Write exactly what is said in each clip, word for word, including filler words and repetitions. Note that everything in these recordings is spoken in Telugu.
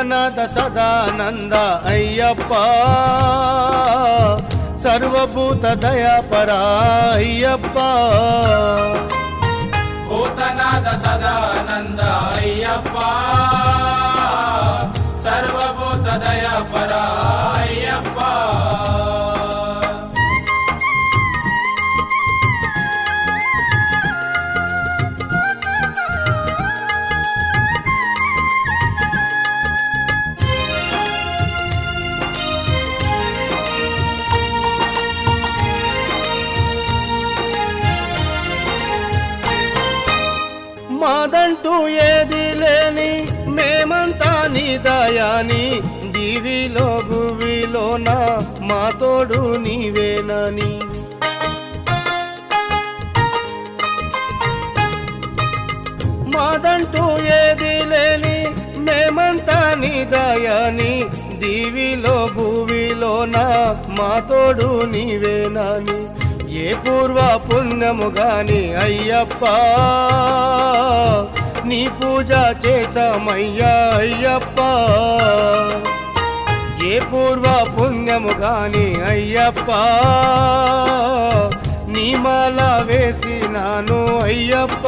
భూతనాథ సదానంద అయ్యప్ప సర్వభూత దయాపరా అయ్యప్ప భూతనాథ సదానంద అయ్యప్ప సర్వభూత దయాపరా అయ్యప్ప మాదంటూ ఏది లేని మేమంతా నీ దయాని దివిలో భువిలోన మా తోడు నీవేనని మాదంటూ ఏది లేని మేమంతా నీ దయాని దివిలో భువిలోన మా తోడు నీవేనని ఏ పూర్వ పుణ్యము గాని అయ్యప్ప నీ పూజ చేసామయ్యా అయ్యప్ప ఏ పూర్వ పుణ్యము గాని అయ్యప్ప నీ మాల వేసినాను అయ్యప్ప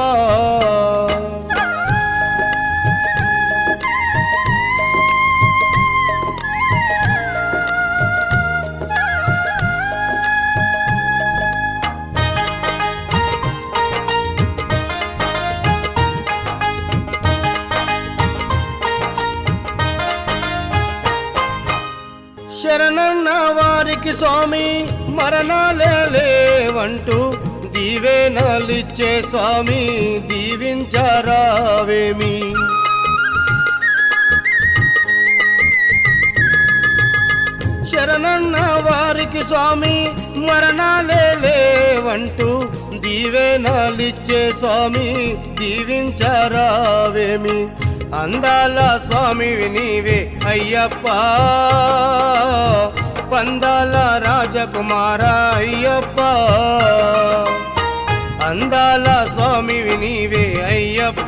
శరణన్న వారికి స్వామి మరణాలే లేవంటూ దీవెనలిచ్చే స్వామి దీవించరావేమి శరణన్న వారికి స్వామి మరణాలే లేవంటూ దీవెనలిచ్చే స్వామి దీవించరావేమి అందాల స్వామివి నీవే అయ్యప్ప పందాల రాజకుమార అయ్యప్ప అందాల స్వామివి నీవే అయ్యప్ప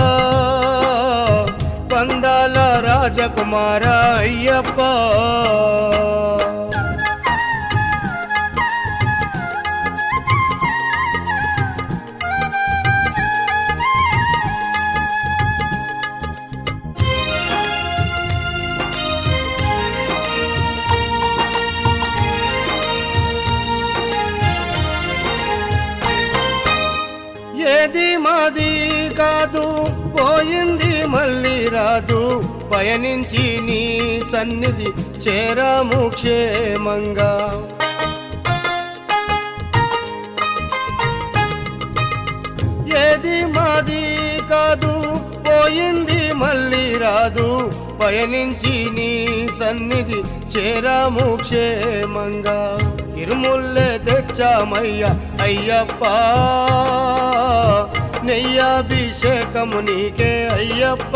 పందాల రాజకుమార అయ్యప్ప ఏది మాది కాదు పోయింది మళ్ళీ రాదు పయనించి నీ సన్నిధి చేరాము క్షేమంగా ఏది మాది కాదు పోయింది మళ్ళీ రాదు పయనించి నీ సన్నిధి చేరాము క్షేమంగా ఇరుముల్లే తెచ్చామయ్యా అయ్యప్ప నెయ్యాభిషేకము నీకే అయ్యప్ప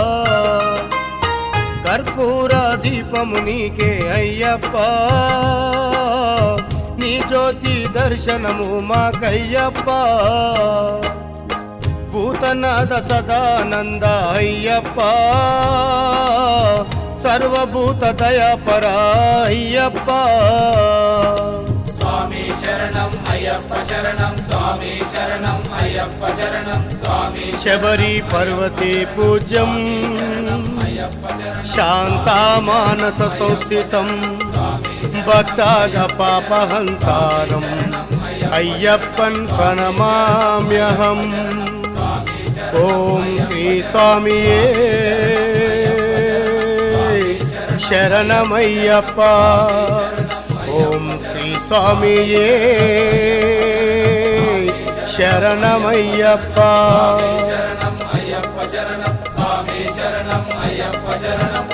కర్పూర దీపము నీకే అయ్యప్ప నీ జ్యోతి దర్శనము మాకయ్యప్ప భూతనాథ సదానంద అయ్యప్ప సర్వభూత దయాపరా అయ్యప్ప స్వామి శరణం అయ్యప్ప శరణం స్వామి శరణం అయ్యప్ప శరణం స్వామి శబరి పర్వతే పూజ్యం శాంతామానస సంస్థితం భక్తాగ పాపహంతారం అయ్యప్పన్ ప్రణమామ్యహం ఓం శ్రీ స్వామియే శరణమయ్యప్ప ఓం శ్రీ స్వామియే శరణమయ్యప్ప శరణం అయ్యప్ప శరణం స్వామి శరణం అయ్యప్ప శరణం